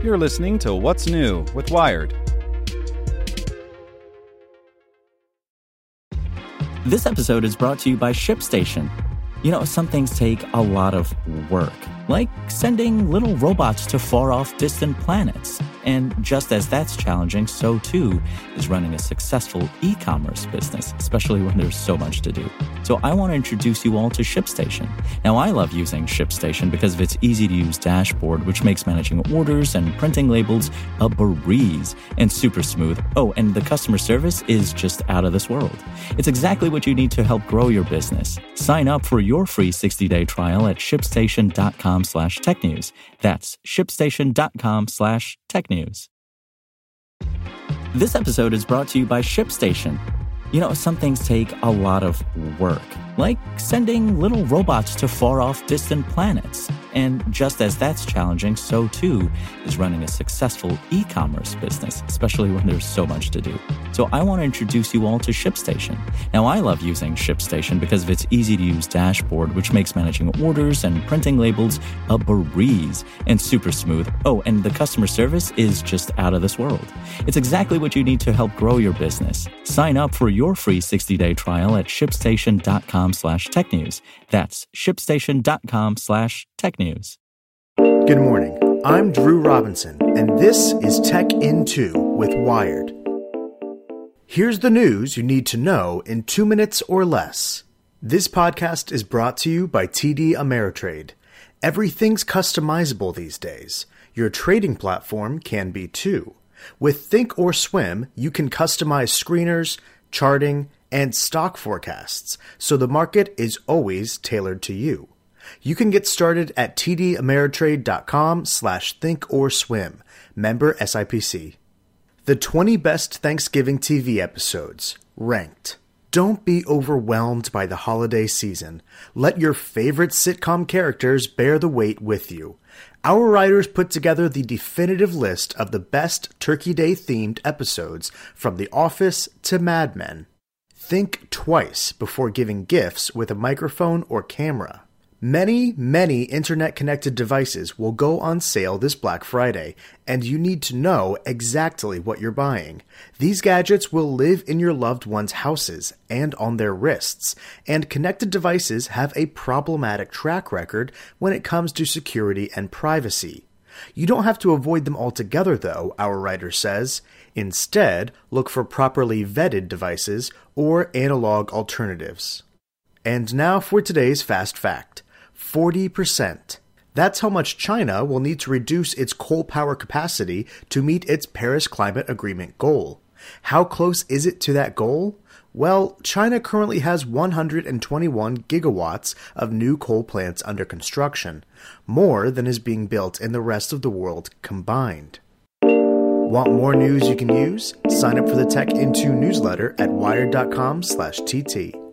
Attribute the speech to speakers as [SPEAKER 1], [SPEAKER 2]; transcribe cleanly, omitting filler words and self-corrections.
[SPEAKER 1] You're listening to What's New with Wired.
[SPEAKER 2] This episode is brought to you by ShipStation. You know, some things take a lot of work, like sending little robots to far-off distant planets. And just as that's challenging, so too is running a successful e-commerce business, especially when there's so much to do. So I want to introduce you all to ShipStation. Now, I love using ShipStation because of its easy-to-use dashboard, which makes managing orders and printing labels a breeze and super smooth. Oh, and the customer service is just out of this world. It's exactly what you need to help grow your business. Sign up for your free 60-day trial at shipstation.com/technews. That's shipstation.com/technews. This episode is brought to you by ShipStation. You know, some things take a lot of work, like sending little robots to far-off distant planets. And just as that's challenging, so too is running a successful e-commerce business, especially when there's so much to do. So I want to introduce you all to ShipStation. Now, I love using ShipStation because of its easy-to-use dashboard, which makes managing orders and printing labels a breeze and super smooth. Oh, and the customer service is just out of this world. It's exactly what you need to help grow your business. Sign up for your free 60-day trial at shipstation.com/technews. That's shipstation.com/technews.
[SPEAKER 3] Good morning. I'm Drew Robinson, and this is Tech in 2 with Wired. Here's the news you need to know in 2 minutes or less. This podcast is brought to you by TD Ameritrade. Everything's customizable these days. Your trading platform can be too. With Thinkorswim, you can customize screeners, charting, and stock forecasts, so the market is always tailored to you. You can get started at tdameritrade.com/thinkorswim. Member SIPC. The 20 best Thanksgiving TV episodes, ranked. Don't be overwhelmed by the holiday season. Let your favorite sitcom characters bear the weight with you. Our writers put together the definitive list of the best Turkey Day themed episodes, from The Office to Mad Men. Think twice before giving gifts with a microphone or camera. Many internet-connected devices will go on sale this Black Friday, and you need to know exactly what you're buying. These gadgets will live in your loved ones' houses and on their wrists, and connected devices have a problematic track record when it comes to security and privacy. You don't have to avoid them altogether, though, our writer says. Instead, look for properly vetted devices or analog alternatives. And now for today's fast fact. 40%. That's how much China will need to reduce its coal power capacity to meet its Paris Climate Agreement goal. How close is it to that goal? Well, China currently has 121 gigawatts of new coal plants under construction, more than is being built in the rest of the world combined. Want more news you can use? Sign up for the Tech in 2 newsletter at wired.com/TT.